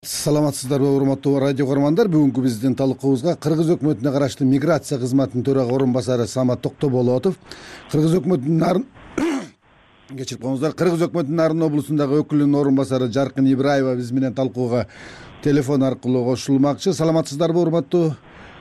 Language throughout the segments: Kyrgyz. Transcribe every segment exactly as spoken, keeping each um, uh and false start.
Саламатсыздарбы урматтуу радио көрөрмандар. Бүгүнкү биздин талкуубузга Кыргыз өкмөтүнө караштуу миграция кызматынын төрага орун басары Самат Токтоболотов, Кыргыз өкмөтүнүн Нарын кечирип коюңуздар, Кыргыз өкмөтүнүн Нарын облусундагы өкүлүнүн орун басары Жаркын Ибраева биз менен талкууга телефон аркылуу кошулмакчы. Саламатсыздарбы урматтуу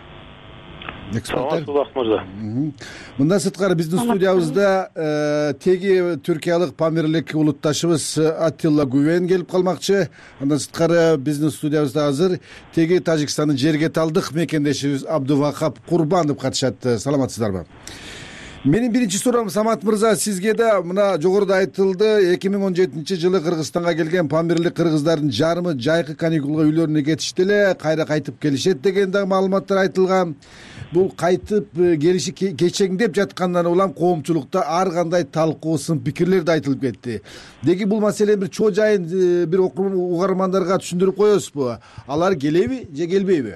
эксперттер? Саламатсызбы мырза. Мындан сырткары биздин студиябызда теги түркиялык Памирлик улутташыбыз Аттилла Гүвен келип калмакчы. Андан сырткары биздин студиябызда азыр теги Тажикстандын жерге талдык мекендешибиз Абдувахап Курбанов катышат. Саламатсыздарбы? Менин биринчи суроом, Самат мырза, сизге да мына жогоруда айтылды, эки миң он жетинчи жылы Кыргызстанга келген памирлик кыргыздардын жарымы жайкы каникулга үйлөрүнө кетишти эле, кайра кайтып келишет деген да маалыматтар айтылган. Бул кайтып келиши кечеңдеп жаткандан улам коомчулукта ар кандай талкуу, сын пикирлер да айтылып кетти. Деги бул маселени бир чоо жайын бир угармандарга түшүндүрүп коесузбу? Алар келеби же келбейби?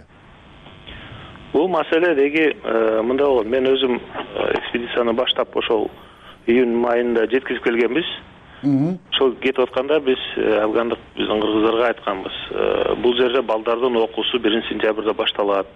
Бул маселе деги мындай болот. Мен өзүм экспедицияны баштап ошол июнь майында жеткизип келгенбиз. Ошол кетип атканда биз афгандык биздин кыргыздарга айтканбыз. Бул жерде балдардын окуусу биринчи сентябрда башталат.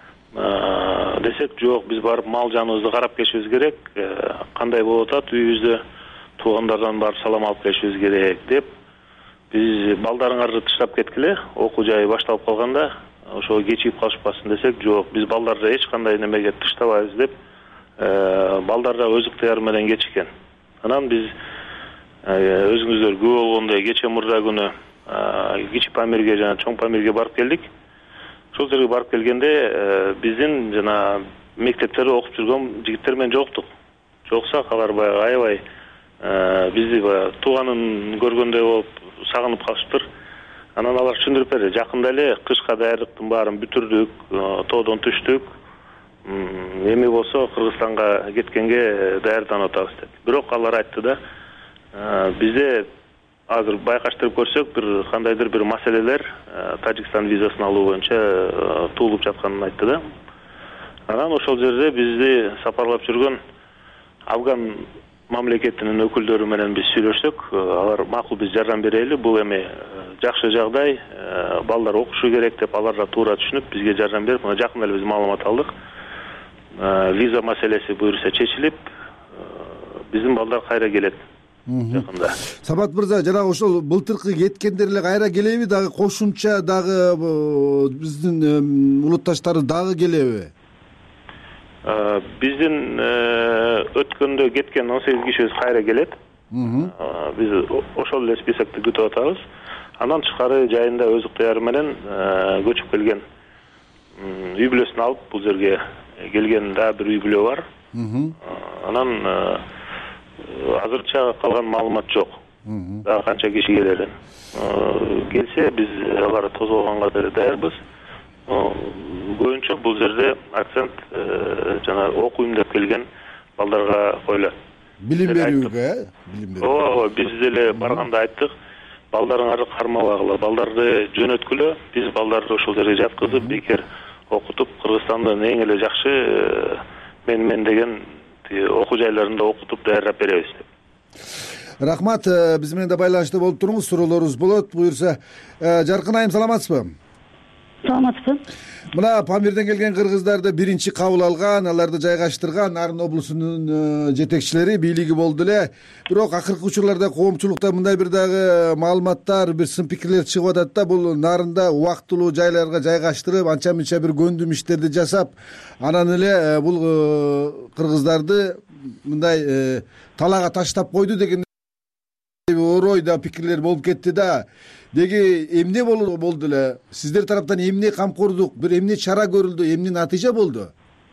Десек, жок, биз барып мал жаныбызды карап келишибиз керек. Кандай болуп атат, үйүбүздө туугандардан барып салам алып келишибиз керек деп биз балдарыңарды таштап кеткиле, окуу жайы башталып калганда ошого кечигип калышпасын десек, жок, биз балдарды эч кандай немеге таштабайбыз деп балдар да өз ыктыяры менен кетишкен. Анан биз өзүңүздөр күбө болгондой кече мурда күнү Кичи Памирге жана Чоң Памирге барып келдик. Ошол жерге барып келгенде биздин жана мектептерде окуп жүргөн жигиттер менен жолуктук. Жоксак алар баягы аябай бизди баягы тууганын көргөндөй болуп сагынып калышыптыр. Анан алар түшүндүрүп берди. Жакында эле кышка даярдыктын баарын бүтүрдүк, тоодон түштүк. Эми болсо Кыргызстанга кеткенге даярданып атабыз деп. Бирок алар айтты да, бизде азыр байкаштырып көрсөк, бир кандайдыр бир маселелер Тажикстан визасын алуу боюнча туулуп жатканын айтты да. Анан ошол жерде бизди сапарлап жүргөн Афган мамлекетинин өкүлдөрү менен биз сүйлөшсөк, алар макул биз жардам берели, бул эми жакшы жагдай, балдар окушу керек деп алар да туура түшүнүп бизге жардам берип, мына жакында эле биз маалымат алдык. Виза маселеси буюрса чечилип, биздин балдар кайра келет. Жакында. Самат мырза, жана ошол былтыркы кеткендер эле кайра келеби, дагы кошумча дагы биздин улутташтар дагы келеби? Биздин өткөндө кеткен он сегиз кишибиз кайра келет. Биз ошол эле списокто күтүп атабыз. Андан тышкары жайында өз ыктыяры менен көчүп келген үй бүлөсүн алып бул жерге келген да бир үй бүлө бар. Анан азырча калган маалымат жок. Дагы канча киши келерин. Келсе биз аларды тосолгонго деле даярбыз. Көбүнчө бул жерде акцент жана окуйм деп келген балдарга коюлат. Билим берүүгө, билим берүү. Ооба, биз деле барганда айттык, балдарыңарды кармабагыла, балдарды жөнөткүлө, биз балдарды ошол жерге жаткызып, бекер окутуп, Кыргызстандын эң эле жакшы мен-мен деген окуу жайларында окутуп даярдап беребиз деп. Рахмат, биз менен да байланышта болуп туруңуз, суроолорубуз болот. Буюрса, Жаркын айым, саламатсызбы? Саламатсызбы. Мына Памирден келген кыргыздарды биринчи кабыл алган, аларды жайгаштырган Нарын облусунун жетекчилери, бийлиги болду эле. Бирок акыркы учурларда коомчулукта мындай бир дагы маалыматтар, бир сын пикирлер чыгып атат да, бул Нарында убактылуу жайларга жайгаштырып, анча-мынча бир көндүм иштерди жасап, анан эле бул кыргыздарды мындай талаага таштап койду деген орой да пикирлер болуп кетти да. Деги эмне болду эле? Сиздер тараптан эмне камкордук, бир эмне чара көрүлдү, эмне натыйжа болду?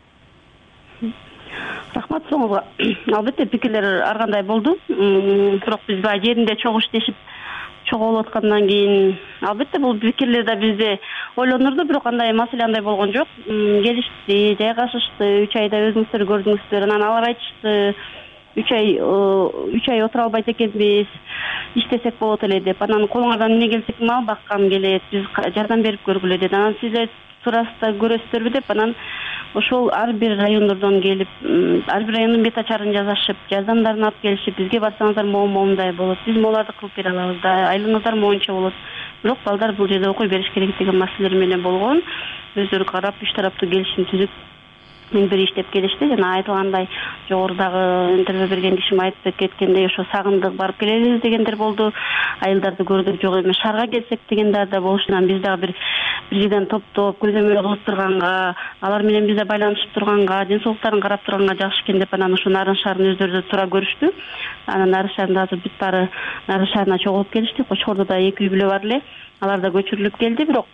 Рахмат суроңузга. Албетте пикирлер ар кандай болду. Бирок биз баягы жеринде чогуу иштешип чогуу болуп аткандан кийин албетте бул пикирлер да бизди ойлондурду, бирок андай маселе андай болгон жок. Келишти, жайгашышты, үч айда өзүңүздөр көрдүңүздөр. Анан алар айтышты, үч ай үч ай отура албайт экенбиз, иштесек болот эле деп. Анан колуңардан эмне келсек мал баккан келет, биз жардам берип көргүлө деп. Анан сиздер туурасында көрөсүздөрбү деп, анан ошол ар бир райондордон келип, ар бир райондун бет ачарын жазышып, жардамдарын алып келишип, бизге барсаңыздар моу моундай болот, биз моуларды кылып бере алабыз да, айлыгыңыздар моунча болот бирок балдар бул жерде окуй бериш керек деген маселелер менен болгон. Өздөрү карап үч тараптуу келишим түзүп мен бир иштеп келишти. Жана айтылгандай жогорудагы интервью берген кишим айтып кеткендей ошо сагындык барып келебиз дегендер болду. Айылдарды көрдүк, жок эми шаарга келсек дегендер да болушунан биз дагы бир бир жерден топтоп көзөмөл кылып турганга, алар менен бизде байланышып турганга, ден соолуктарын карап турганга жакшы экен деп анан ошо Нарын шаарын өздөрү туура көрүштү. Анан Нарын шаарында азыр бүт баары Нарын шаарына чогулуп келишти. Кочкордо да эки үй бүлө бар эле. Алар да көчүрүлүп келди, бирок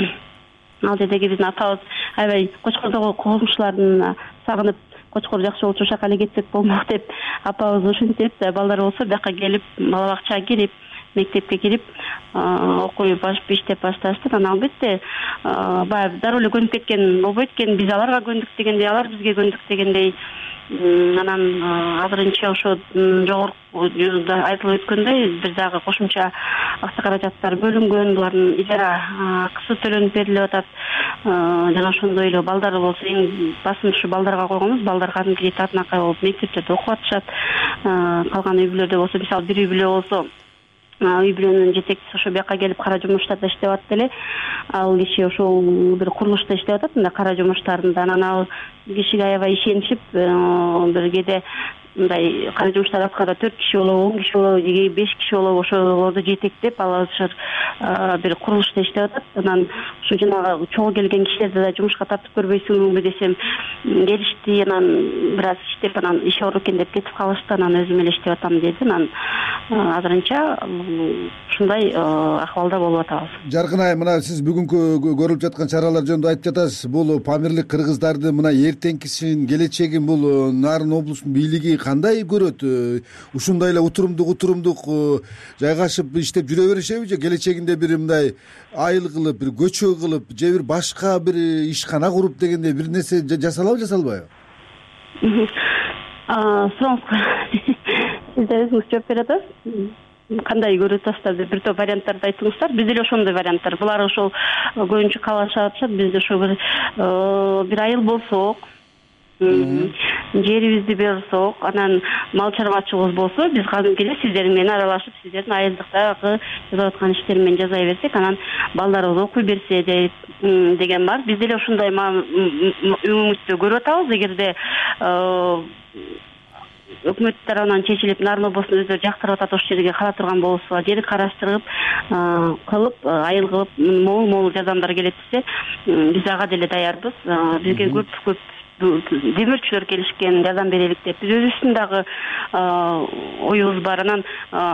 ал жердеги биздин атабыз аябай Кочкордогу комшуларын сагынып, Кочкор жакшы болчу, ошака эле кетсек болмок деп апабыз ушинтип, балдар болсо бияка келип, бала бакчага кирип, мектепке кирип окуй иштеп башташты. Анан албетте баягы дароо эле көнүп кеткен болбойт экен. Биз аларга көндүк дегендей, алар бизге көндүк дегендей. Анан азырынча ошо жогоруда айтылып өткөндөй бир дагы кошумча акча каражаттар бөлүнгөн, булардын ижара акысы төлөнүп берилип атат. Жана ошондой эле балдар болсо эң басым ушу балдарга койгонбуз. Балдар кадимки татынакай болуп мектептерде окуп атышат. Калган үй бүлөлөрдө болсо, мисалы бир үй бүлө болсо үй бүлөнүн жетекчиси ошо бияка келип кара жумуштарда иштеп атты эле. Ал киши ошол бир курулушта иштеп атат, мындай кара жумуштарында. Анан ал кишиге аябай ишенишип, бир кээде мындай кара жумуштар атканда төрт киши болобу, он киши болобу, же беш киши болобу, ошолорду жетектеп ал бир курулушта иштеп атат. Анан ушу жанагы чогуу келген кишилерди да жумушка тартып көрбөйсүңбү десем, келишти. Анан бир аз иштеп, анан иш оор экен деп кетип калышты. Анан өзүм эле иштеп атам деди. Анан азырынча ушундай акыбалда болуп атабыз. Жаркын айым, мына сиз бүгүнкү көрүлүп жаткан чаралар жөнүндө айтып жатасыз. Бул памирлик кыргыздарды мына эртеңкисин, келечегин бул Нарын облусунун бийлиги кандай көрөт? Ушундай эле утурумдук утурумдук жайгашып иштеп жүрө беришеби, же келечегинде бир мындай айыл кылып, бир көчө кылып, же бир башка бир ишкана куруп дегендей бир нерсе жасалабы, жасалбайбы? Сурооңузга сиз да өзүңүз жооп бере атасыз. Кандай көрүп атасыздар деп бир топ варианттарды айтыңыздар. Бизде эле ошондой варианттар. Булар ошол көбүнчө каалашып атышат. Бизде ошо бир бир айыл болсок, жерибизди берсок, анан мал чарбачылыгыбыз болсо, биз кадимки эле сиздер менен аралашып, сиздердин айылдыктагы жасап аткан иштер менен жаза берсек, анан балдарыбыз окуй берсе деген бар. Биз деле ушундай үмүттү көрүп атабыз. Эгерде өкмөт тарабынан чечилип, Нарын облусун өздөрү жактырып атат, ошол жерге кара турган болсо, жери караштырып, кылып, айыл кылып, могул-могул жардамдар келет десе, биз ага деле даярбыз. Бизге көп көп демөөрчүлөр келишкен, жардам берелик деп. Биз өзүбүздүн дагы оюбуз бар. Анан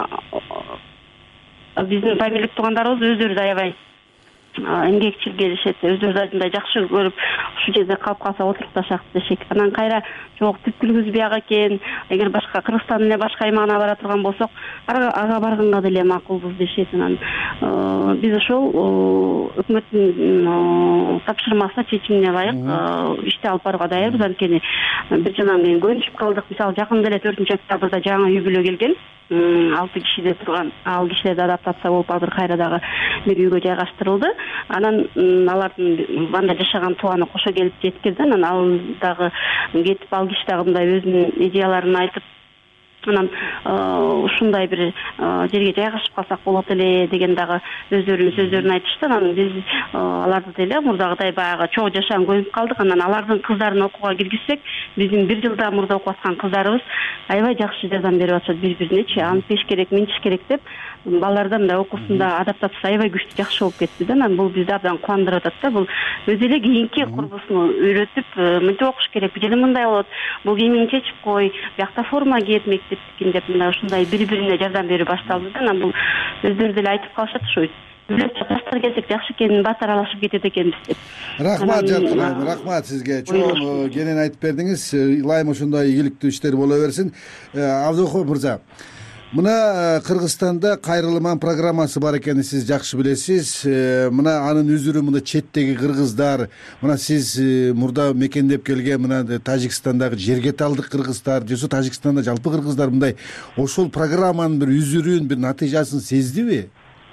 биздин памирлик туугандарыбыз өздөрү да аябай эмгекчил келишет, өздөрү да мындай жакшы көрүп, ушул жерде калып калса отурукташак дешек. Анан кайра жок, түпкүлүбүз бияга экен, эгер башка Кыргызстандын эле башка аймагына бара турган болсок, ага барганга деле макулбуз дешет. Анан биз ошол өкмөттүн тапшырмасына, чечимине ылайык ишти алып барууга даярбыз. Анткени бир жаман менен көнүшүп калдык. Мисалы жакында эле төртүнчү октябрда жаңы үй бүлө келген, алты кишиде турган, ал кишилер да адаптация болуп азыр кайра дагы бир үйгө жайгаштырылды. Анан алардын анда жашаган тубаны кошо келип жеткирди. Анан ал дагы кетип, ал киши дагы мындай өзүнүн идеяларын айтып, анан ушундай бир жерге жайгашып калсак болот эле деген дагы өздөрүнүн сөздөрүн айтышты. Анан биз аларды деле мурдагыдай баягы чогуу жашаган көнүп калдык. Анан алардын кыздарын окууга киргизсек, биздин бир жылда мурда окуп аткан кыздарыбыз аябай жакшы жардам берип атышат бири-бирине. Антпеш керек, минтиш керек деп балдарда мындай окуусунда адаптация аябай күчтүү, жакшы болуп кетти да. Анан бул бизди абдан кубандырып атат да. Бул өзү эле кийинки курбусуну үйрөтүп, мынтип окуш керек, жана мындай болот, бул кийимиңди чечип кой, биякта форма кийет мектептикин деп, мындай ушундай бири-бирине жардам берип башталды да. Анан бул өздөрү деле айтып калышат, ошо жаштар келсек жакшы экен, бат аралашып кетет экенбиз деп. Рахмат Жаркын айым, рахмат сизге. Чоң кенен айтып бердиңиз. Илайым ошондой ийгиликтүү иштер боло берсин. Абдухов мырза, мына Кыргызстанда кайрылман программасы бар экенин сиз жакшы билесиз. Мына анын үзүрү мына четтеги кыргыздар, мына сиз мурда мекендеп келген мына Тажикстандагы Жергеталдык кыргыздар, же Тажикстанда жалпы кыргыздар мындай ошол программанын бир үзүрүн, бир натыйжасын сездиби?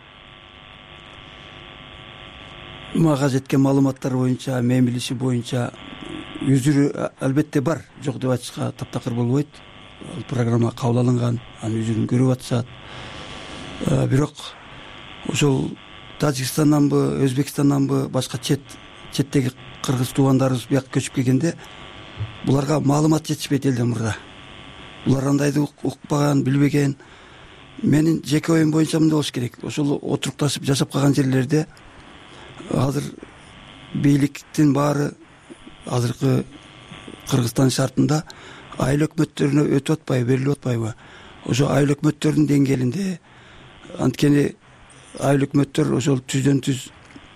Мага жеткен маалыматтар боюнча, мен билишим боюнча үзүрү албетте бар, жок деп айтышка таптакыр болбойт. Программа кабыл алынган, анын үзүрүн көрүп атышат. Бирок ошол Тажикстанданбы, Өзбекстанданбы, башка чет четтеги кыргыз туугандарыбыз бияка көчүп келгенде буларга маалымат жетишпейт элден мурда. Булар андайды укпаган, билбеген. Менин жеке оюм боюнча мындай болуш керек. Ошол отурукташып жашап калган жерлерде азыр бийликтин баары азыркы Кыргызстан шартында айыл өкмөттөрүнө өтүп атпайбы, берилип атпайбы? Ошо айыл өкмөттөрдүн деңгээлинде, анткени айыл өкмөттөр ошол түздөн түз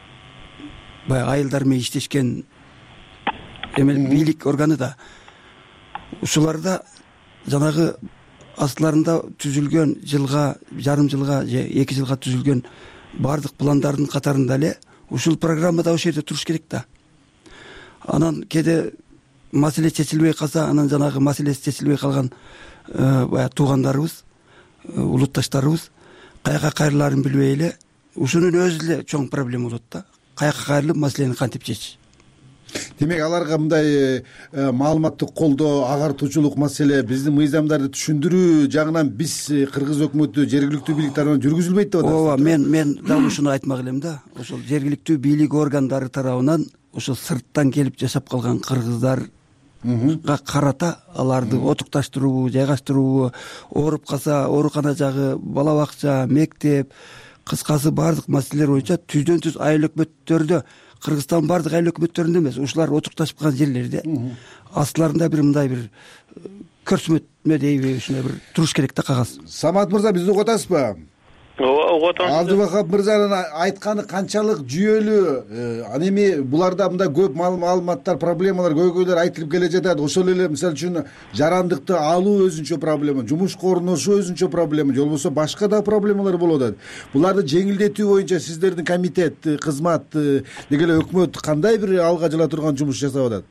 баягы айылдар менен иштешкен эмел бийлик органы да. Ушуларда жанагы астыларында түзүлгөн жылга, жарым жылга же эки жылга түзүлгөн баардык пландардын катарында эле ушул программада ошол жерде туруш керек да. Анан кээде маселе чечилбей калса, анан жанагы маселеси чечилбей калган баягы туугандарыбыз, улутташтарыбыз каяка кайрылаарын билбей эле ушунун өзү эле чоң проблема болот да. Каяка кайрылып маселени кантип чечиш? Демек аларга мындай маалыматтык колдоо, агартуучулук маселе биздин мыйзамдарды түшүндүрүү жагынан биз кыргыз өкмөтү, жергиликтүү бийлик тарабынан жүргүзүлбөйт деп атасыз. Ооба, мен мен дагы ушуну айтмак элем да. Ошол жергиликтүү бийлик органдары тарабынан ошол сырттан келип жашап калган кыргыздарга карата аларды отукташтыруу, жайгаштыруу, ооруп калса оорукана жагы, бала бакча, мектеп, кыскасы баардык маселелер боюнча түздөн түз айыл өкмөттөрдө, Кыргызстан баардык айыл өкмөттөрүндө эмес, ушулар отукташып калган жерлерде астыларында бир мындай бир көрсөтмө дейби, ушундай бир туруш керек да кагаз. Самат мырза, бизди угуп атасызбы? Ооба, угуп атам. Абдубакап мырзанын айтканы канчалык жүйөлүү? Аны эми буларда мындай көп маалыматтар, проблемалар, көйгөйлөр айтылып келе жатат. Ошол эле мисалы үчүн жарандыкты алуу өзүнчө проблема, жумушка орношуу өзүнчө проблема, же болбосо башка да проблемалар болуп атат. Буларды жеңилдетүү боюнча сиздердин комитет, кызмат, деги эле өкмөт кандай бир алга жыла турган жумуш жасап атат?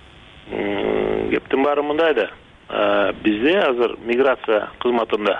Кептин баары мындай да. Бизде азыр миграция кызматында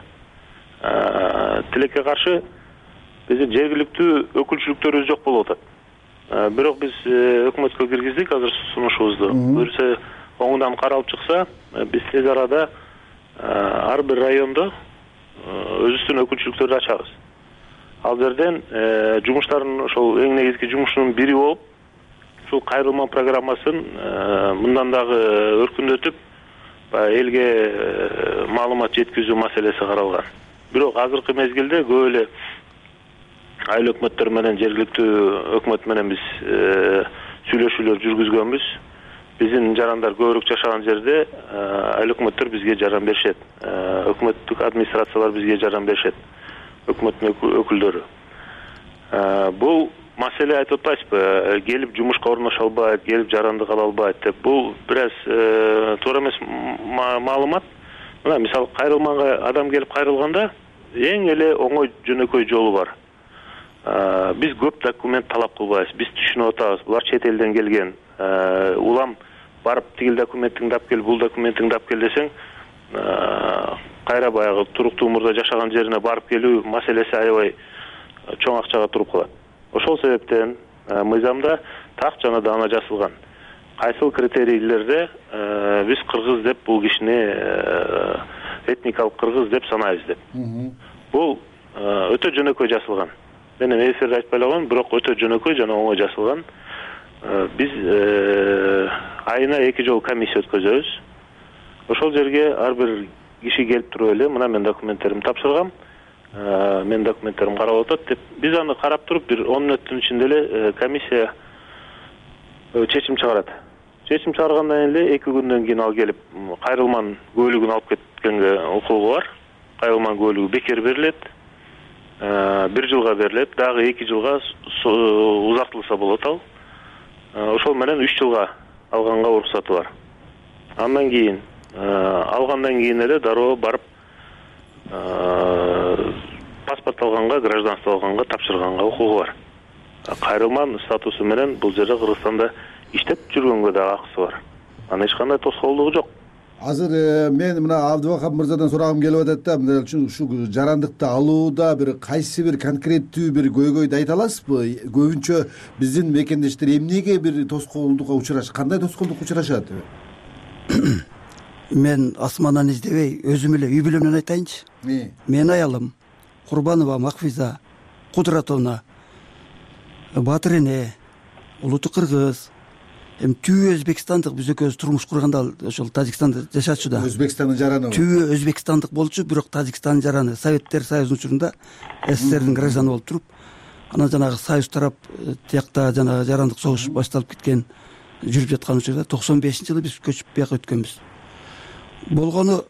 тилекке каршы биздин жергиликтүү өкүлчүлүктөрүбүз жок болуп атат. Бирок биз өкмөткө киргиздик азыр сунушубузду. Буюрса оңунан каралып чыкса, биз тез арада ар бир райондо өзүбүздүн өкүлчүлүктөрдү ачабыз. Ал жерден жумуштардын ошол эң негизги жумушунун бири болуп, ушул кайрылма программасын мындан дагы өркүндөтүп, элге маалымат жеткизүү маселеси каралган. Бирок азыркы мезгилде көп эле айыл өкмөттөр менен жергиликтүү өкмөт менен биз сүйлөшүүлөр жүргүзгөнбүз. Биздин жарандар көбүрөөк жашаган жерде айыл өкмөттөр бизге жардам беришет. Өкмөттүк администрациялар бизге жардам беришет. Өкмөттүн өкүлдөрү. Бул маселе айтып атпайсызбы? Келип жумушка орношо албайт, келип жарандык ала албайт деп. Бул бир аз туура эмес маалымат. Мына мисалы кайрылманга адам келип кайрылганда эң эле оңой жөнөкөй жолу бар. Биз көп документ талап кылбайбыз. Биз түшүнүп атабыз. Булар чет элден келген. Улам барып тигил документиңди алып кел, бул документиңди алып кел десең, кайра баягы туруктуу умурда жашаган жерине барып келүү маселеси аябай чоң акчага туруп калат. Ошол себептен мыйзамда так жана даана жазылган. Кайсыл критерийлерде биз кыргыз деп бул кишини этникалык кыргыз деп санайбыз деп. Бул өтө жөнөкөй жазылган. Мен эми эфирде айтпай эле койгом, бирок өтө жөнөкөй жана оңой жазылган. Биз айына эки жолу комиссия өткөзөбүз. Ошол жерге ар бир киши келип туруп эле, мына мен документтеримди тапшыргам, мен документтерим карап атат деп, биз аны карап туруп бир он мүнөттүн ичинде эле комиссия чечим чыгарат. Чечим чыгаргандан эле эки күндөн кийин ал келип кайрылман көлүгүн алып кеткенге укугу бар. Кайрылман көлүгү бекер берилет. бир жылга берилет, дагы эки жылга узартылса болот ал. Ошол менен үч жылга алганга уруксаты бар. Андан кийин алгандан кийин эле дароо барып паспорт алганга, гражданство алганга, тапшырганга укугу бар. Кайрылман статусу менен бул жерде Кыргызстанда иштеп жүргөнгө да акысы бар. Анын эч кандай тоскоолдугу жок. Азыр мен мына Абдубакап мырзадан сурагым келип атат да, мындай ушу жарандыкты алууда бир кайсы бир конкреттүү бир көйгөйдү айта аласызбы? Көбүнчө биздин мекендештер эмнеге бир тоскоолдукка учурашат? Кандай тоскоолдукка учурашат? Мен асмандан издебей, өзүм эле үй бүлөмдөн айтайынчы. Мен аялым Курбанова Макфиза Кудратовна Батыр эне, улуты кыргыз, эми түбү өзбекстандык, биз экөөбүз турмуш курганда ошол Тажикстанда жашачу да. Өзбекстандын жараны. Түбү өзбекстандык болчу, бирок Тажикстандын жараны. Советтер Союзунун учурунда СССРдин гражданы болуп туруп, анан жанагы Союз тарап тиякта жанагы жарандык согуш башталып кеткен, жүрүп жаткан учурда токсон бешинчи жылы биз көчүп бияка өткөнбүз. Болгону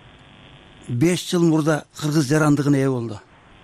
беш жыл мурда кыргыз жарандыгына ээ болду.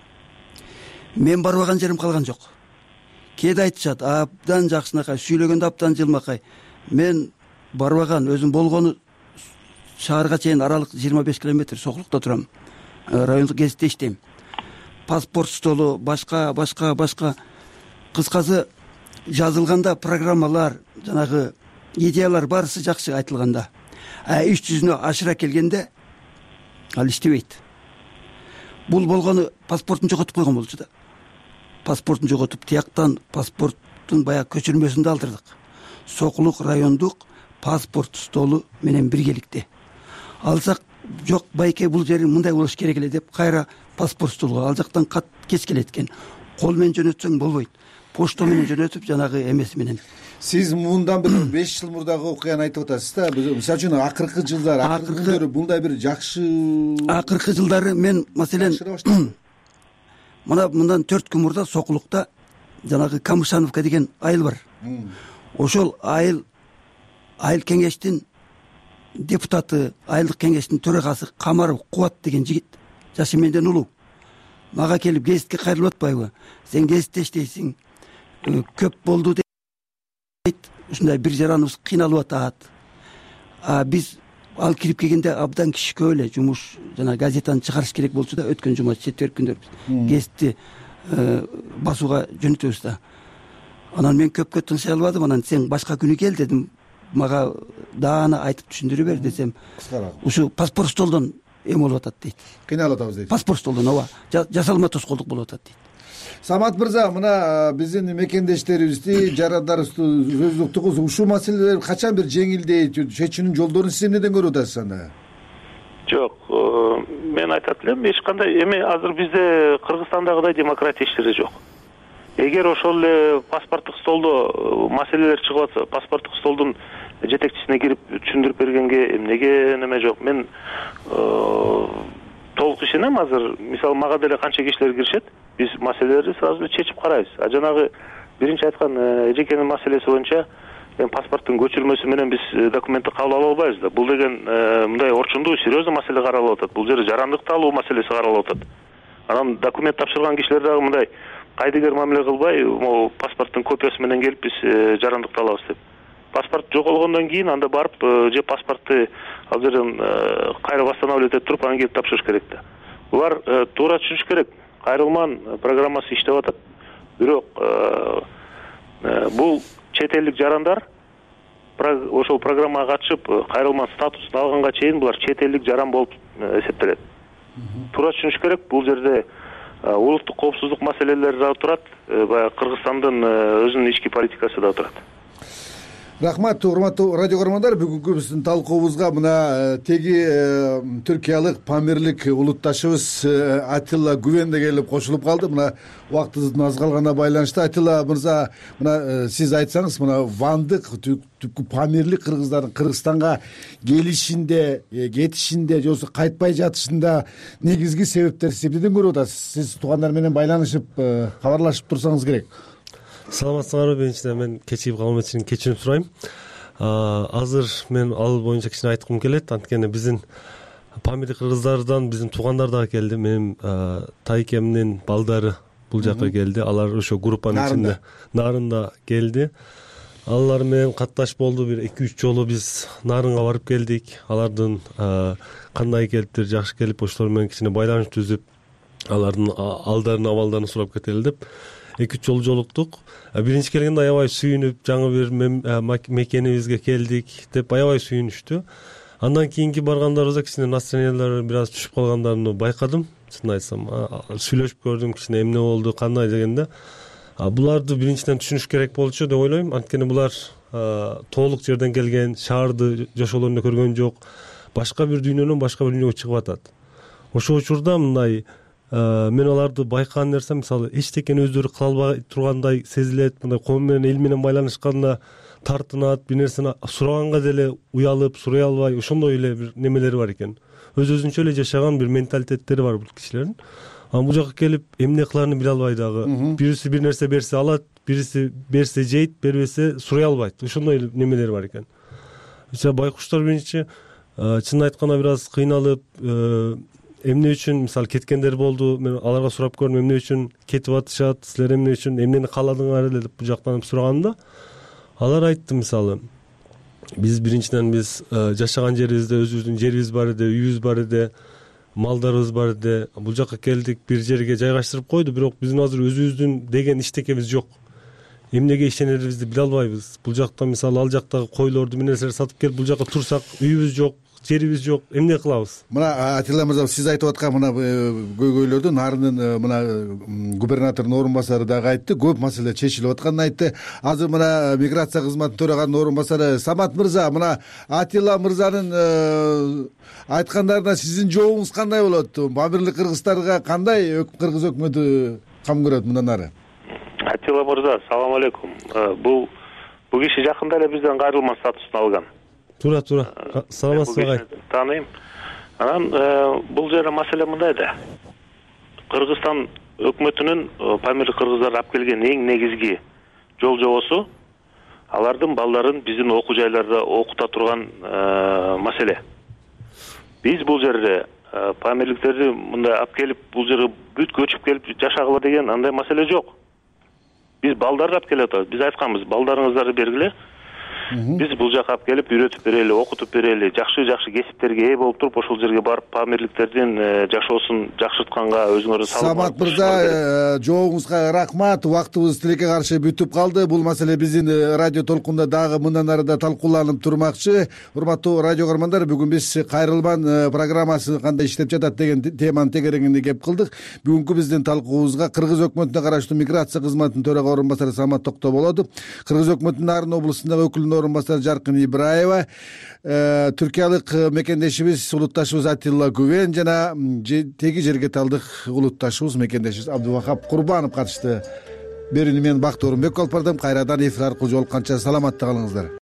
Мен барбаган жерим калган жок. Кээде айтышат, абдан жакшынакай, сүйлөгөндө абдан жылмакай. Мен барбаган, өзүм болгону шаарга чейин аралык жыйырма беш километр Сокулукта турам. Райондук гезитте иштейм. Паспорт столу, башка башка башка кыскасы жазылганда программалар, жанагы идеялар баарысы жакшы айтылганда. А иш жүзүнө ашыра келгенде ал иштебейт. Бул болгону паспортун жоготуп койгон болчу да. Паспортун жоготуп, тияктан паспорттун баягы көчүрмөсүн да алдырдык. Сокулук райондук паспорт столу менен биргеликте. Алсак, жок байке бул жери мындай болуш керек эле деп кайра паспорт столго ал жактан кат кеч келет экен. Кол менен жөнөтсөң болбойт. Почта менен жөнөтүп, жанагы эмеси менен. Сиз мындан бир беш жыл мурдагы окуяны айтып атасыз да. Мисалы үчүн акыркы жылдар, акыркы күндөрү мындай бир жакшы. Акыркы жылдары мен маселен мына мындан төрт күн мурда Сокулукта жанагы Камышановка деген айыл бар. Ошол айыл айыл кеңештин депутаты, айылдык кеңештин төрагасы Камаров Кубат деген жигит, жашы менден улуу. Мага келип гезитке кайрылып атпайбы? Сен гезитте иштейсиң, көп болду дейт. Ушундай бир жараныбыз кыйналып атат. А биз ал кирип келгенде абдан кичикөө эле жумуш, жана газетаны чыгарыш керек болчу да, өткөн жума четверг күндөрү гезитти басууга жөнөтөбүз да. Анан мен көпкө тынчай албадым. Анан сен башка күнү кел дедим. Мага даана айтып түшүндүрө бер десем, ушу паспорт столдон эме болуп атат дейт. Кыйналып атабыз дейт. Паспорт столдон ооба, жасалма тоскоолдук болуп атат дейт. Самат мырза, мына биздин мекендештерибизди, жарандарыбызды сөздөктүгүз ушул маселелер качан бир жеңилдейт, чечүүнүн жолдорун сиз эмнеден көрүп атасыз анда? Жок, мен айтат элем, эч кандай эми азыр бизде Кыргызстандагыдай демократия иштери жок. Эгер ошол эле паспорттук столдо маселелер чыгып атса, паспорттук столдун жетекчисине кирип түшүндүрүп бергенге эмнеге неме жок? Мен толук ишенем азыр. Мисалы, мага деле канча кишилер киришет, биз маселелерди сразу чечип карайбыз. А жанагы биринчи айткан эжекенин маселеси боюнча, эми паспорттун көчүрмөсү менен биз документти кабыл ала албайбыз да. Бул деген мындай орчундуу, серьездүү маселе каралып атат. Бул жерде жарандыкты алуу маселеси каралып атат. Анан документ тапшырган кишилер дагы мындай кайдыгер мамиле кылбай, могу паспорттун копиясы менен келип биз жарандыкты алабыз деп. Паспорт жоголгондон кийин анда барып же паспортты ал жерден кайра восстанавливать этип туруп анан келип тапшырыш керек да. Булар туура түшүнүш керек. Кайрылман программасы иштеп атат. Бирок бул чет элдик жарандар ошол программага катышып кайрылман статусун алганга чейин булар чет элдик жаран болуп эсептелет. Туура түшүнүш керек. Бул жерде улуттук коопсуздук маселелери да турат, баягы Кыргызстандын өзүнүн ички политикасы да турат. Рахмат, урматтуу радио көрөрмандар, бүгүнкү биздин талкуубузга мына теги түркиялык памирлик улутташыбыз Атилла Гүвен да келип кошулуп калды. Мына убактыбыздын аз калганына байланыштуу Атилла мырза, мына сиз айтсаңыз, мына вандык түпкү памирлик кыргыздардын Кыргызстанга келишинде, кетишинде, же болбосо кайтпай жатышында негизги себептер сиз эмнеден көрүп атасыз? Сиз туугандар менен байланышып, кабарлашып турсаңыз керек. Саламатсыңарбы? Биринчиден мен кечигип калган үчүн кечирим сурайм. Азыр мен ал боюнча кичине айткым келет. Анткени биздин памирлик кыргыздардан биздин туугандар дагы келди. Менин тайкемдин балдары бул жака келди. Алар ошо группанын ичинде Нарында келди. Алар менен катташ болду. Бир эки үч жолу биз Нарынга барып келдик. Алардын кандай келиптир, жакшы келип, ошолор менен кичине байланыш түзүп, алардын алдарын, абалдарын сурап кетели деп эки үч жолу жолуктук. Биринчи келгенде аябай сүйүнүп, жаңы бир мекенибизге келдик деп аябай сүйүнүштү. Андан кийинки баргандарыбызда кичине настроениялары бир аз түшүп калгандарын байкадым. Чын айтсам, сүйлөшүп көрдүм, кичине эмне болду, кандай дегенде. Буларды биринчиден түшүнүш керек болчу деп ойлойм. Анткени булар тоолук жерден келген, шаарды жашоолорунда көргөн жок, башка бир дүйнөнүн башка бир дүйнөгө чыгып атат. Ошол учурда мындай мен аларды байкаган нерсем мисалы эчтекени өздөрү кыла албай тургандай сезилет, мындай коом менен эл менен байланышканда тартынат, бир нерсени сураганга деле уялып сурай албай ошондой эле бир немелери бар экен. Өз өзүнчө эле жашаган бир менталитеттери бар бул кишилердин. Анан бул жака келип эмне кылаарын биле албай дагы. Бириси бир нерсе берсе алат, бириси берсе жейт, бербесе сурай албайт. Ошондой немелери бар экен. Байкуштар биринчи чынын айтканда бир аз кыйналып, эмне үчүн мисалы кеткендер болду, мен аларга сурап көрдүм эмне үчүн кетип атышат, силер эмне үчүн, эмнени кааладыңар эле деп бул жактан сураганда, алар айтты мисалы биз биринчиден биз жашаган жерибизде өзүбүздүн жерибиз бар эди, үйүбүз бар эди, малдарыбыз бар эди. Бул жака келдик, бир жерге жайгаштырып койду, бирок биздин азыр өзүбүздүн деген иштекебиз жок. Эмнеге ишенерибизди биле албайбыз. Бул жакта мисалы ал жактагы койлорду бир нерселерди сатып келип бул жака турсак, үйүбүз жок, жерибиз жок, эмне кылабыз? Мына Атилла мырза, сиз айтып аткан мына көйгөйлөрдү нарынын мына губернатордун орун басары дагы айтты, көп маселе чечилип атканын айтты. Азыр мына миграция кызматын төрагасынын орун басары Самат мырза, мына Атилла мырзанын айткандарына сиздин жообуңуз кандай болот? Памирлик кыргыздарга кандай кыргыз өкмөтү кам көрөт мындан ары? Атилла мырза, салам алейкум. Бул бул киши жакында эле бизден кайрылма статусун алган. Туура, туура. Саламатсызбы агай? Тааныйм. Анан бул жерде маселе мындай да. Кыргызстан өкмөтүнүн памирлик кыргыздарды алып келген эң негизги жол жобосу алардын балдарын биздин окуу жайларда окута турган маселе. Биз бул жерде памирликтерди мындай алып келип, бул жерге бүт көчүп келип жашагыла деген андай маселе жок. Биз балдарды алып келип атабыз. Биз айтканбыз, балдарыңыздарды бергиле. Биз бул жака алып келип үйрөтүп берели, окутуп берели, жакшы-жакшы кесиптерге ээ болуп туруп ошол жерге барып памирликтердин жашоосун жакшыртканга өзүңөрдүн салым. Самат мырза, жообуңузга рахмат. Убактыбыз тилекке каршы бүтүп калды. Бул маселе биздин радио толкунда дагы мындан ары да талкууланып турмакчы. Урматтуу радио көрөрмандар, бүгүн биз кайрылман программасы кандай иштеп жатат деген теманын тегерегинде кеп кылдык. Бүгүнкү биздин талкуубузга кыргыз өкмөтүнө караштуу миграция кызматынын төрага орун басары Самат Токто болду. Кыргыз өкмөтүнүн Нарын облусундагы өкүлүнүн орун басары Жаркын Ибраева, түркиялык мекендешибиз улутташыбыз Атилла Гүвен жана теги жергеталдык улутташыбыз мекендешибиз Абдувахап Курбанов катышты. Берүүнү мен Бакыт Орунбеков алып бардым. Кайрадан эфир аркылуу жолукканча саламатта калыңыздар.